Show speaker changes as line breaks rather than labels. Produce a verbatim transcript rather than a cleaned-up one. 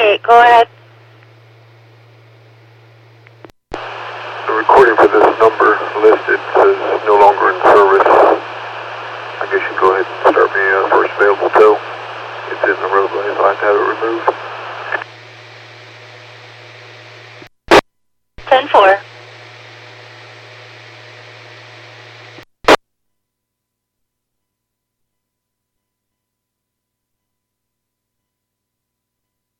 eight, go ahead.
The recording for this number listed says no longer in service. I guess you can go ahead and start me uh, first available tow. It's in the roadway, so I have to have it removed.